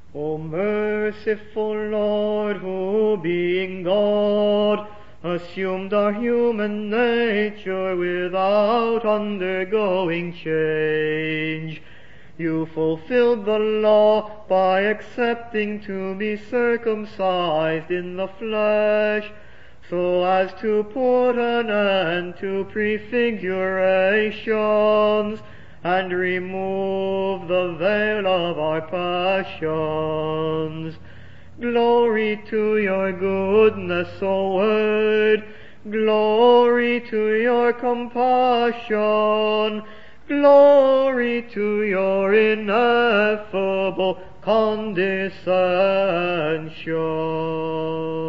O merciful Lord, who being God, assumed our human nature without undergoing change, you fulfilled the law by accepting to be circumcised in the flesh, so as to put an end to prefigurations, and remove the veil of our passions. Glory to your goodness, O Word. Glory to your compassion. Glory to your ineffable condescension.